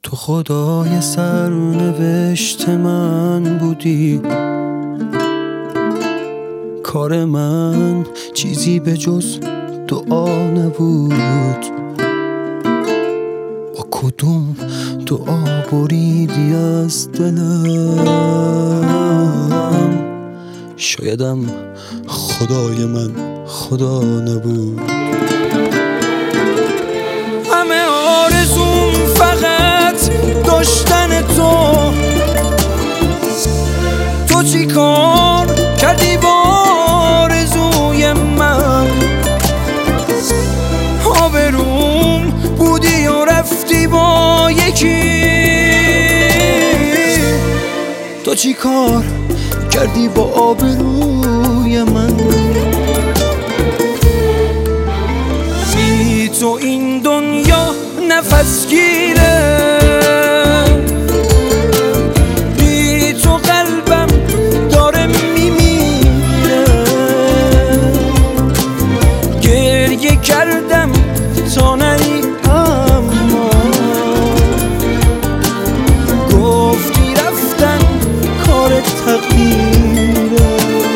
تو خدای سرنوشت من بودی، کار من چیزی به جز دعا نبود. با کدوم دعا بریدی از دلم؟ شایدم خدای من خدا نبود. همه آرزوم فقط داشتن تو چی کار کردی با آرزوی من؟ آبروم بودی و رفتی با یکی. تو چی کار کردی با آبروی من؟ بی تو این دنیا نفس گیره، بی تو قلبم داره میمیره. گریه کردم تا نری اما گفتی رفتن کار تقدیره.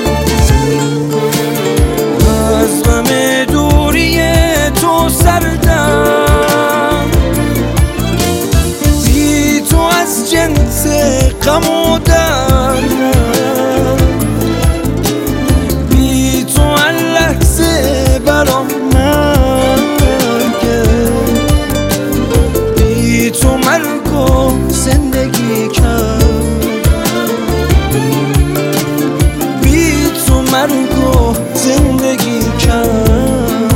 از غم دوری تو سردم، بی تو از جنس غم و دردم. بی تو هر لحظه برام مرگه، بی تو مرگ و زندگی کردم. بی تو مرگ و زندگی کردم.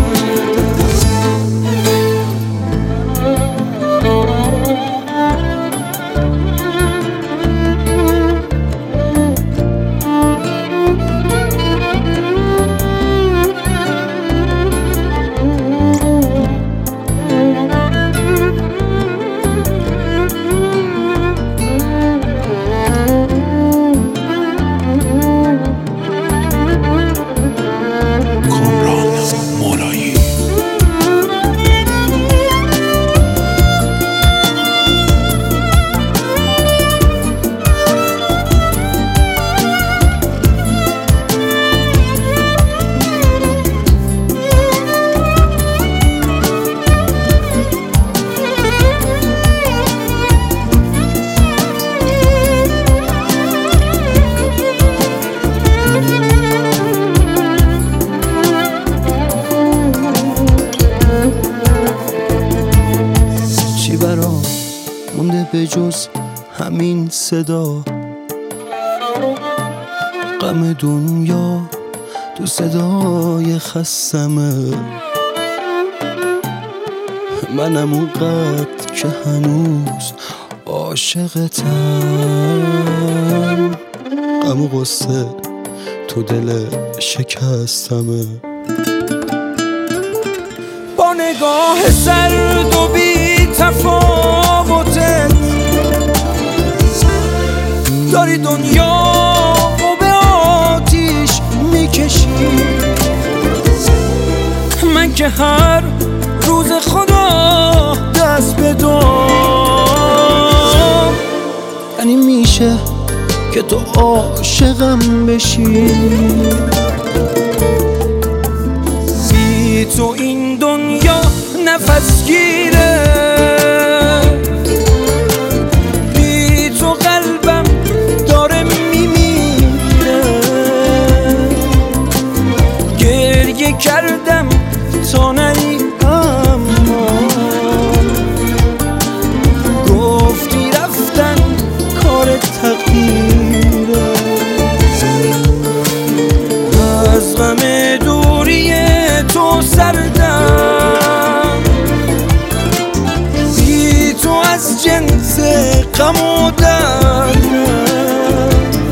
مونده به جز همین صدا، غم دنیا تو صدای خستمه. منم اونقدر که هنوز عاشقتم، غم و غصه تو دل شکستمه. با نگاه سرد و بی تفاوتت داری دنیا و به آتیش میکشی. من که هر روز خدا دست به دام، یعنی میشه که تو عاشقم بشی. بی تو این دنیا نفس گیره، بی تو قلبم داره میمیره. گریه کردم تا نری اما گفتی رفتن کار تقدیره. از غم دوری تو سردم، بی تو از جنس غم و دردم.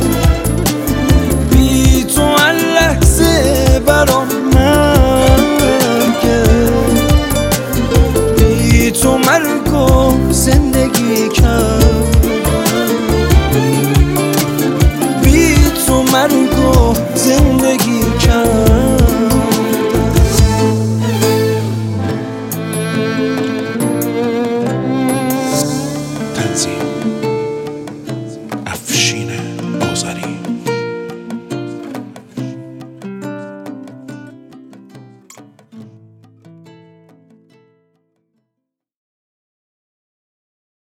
بی تو هر لحظه برام مرگه، بی تو مرگ و زندگی کردم.